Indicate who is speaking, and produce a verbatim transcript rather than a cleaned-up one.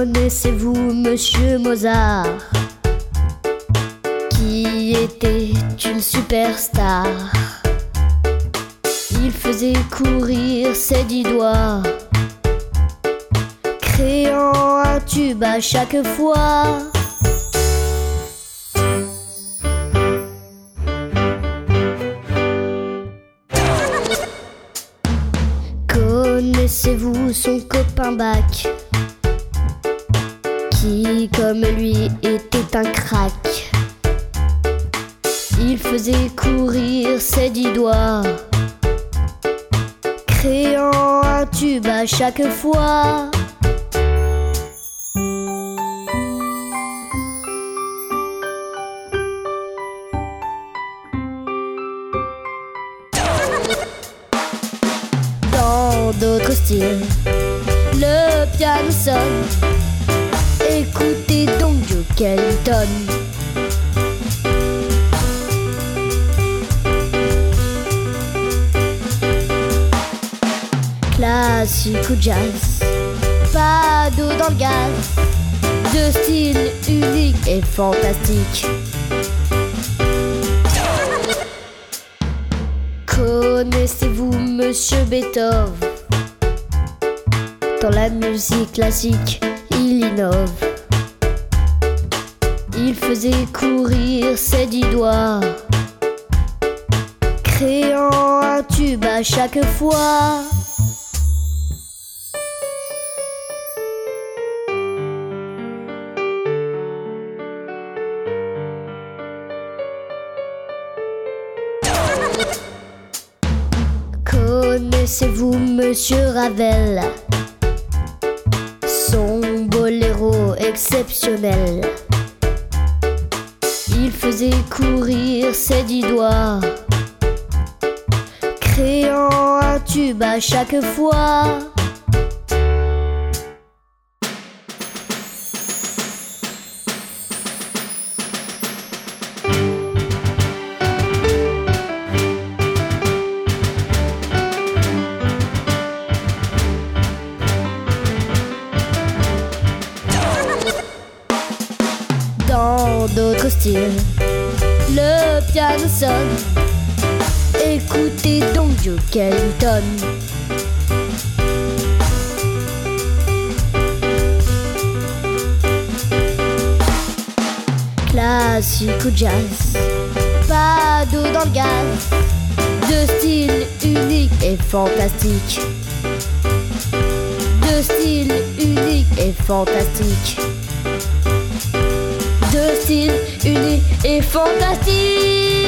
Speaker 1: Connaissez-vous Monsieur Mozart, qui était une superstar? Il faisait courir ses dix doigts, créant un tube à chaque fois. Connaissez-vous son copain Bach, qui comme lui était un crack? Il faisait courir ses dix doigts, créant un tube à chaque fois. Dans d'autres styles, le piano sonne. Écoutez donc Duke Ellington. Classique ou jazz, pas d'eau dans le gaz, de style unique et fantastique. Connaissez-vous Monsieur Beethoven? Dans la musique classique, il innove. Il faisait courir ses dix doigts, créant un tube à chaque fois. Connaissez-vous Monsieur Ravel? Son boléro exceptionnel. Il faisait courir ses dix doigts, créant un tube à chaque fois. Dans d'autres styles, le piano sonne. Écoutez donc Duke Ellington. Classique ou jazz, pas d'eau dans le gaz, de style unique et fantastique. De style unique et fantastique. De style unique et fantastique.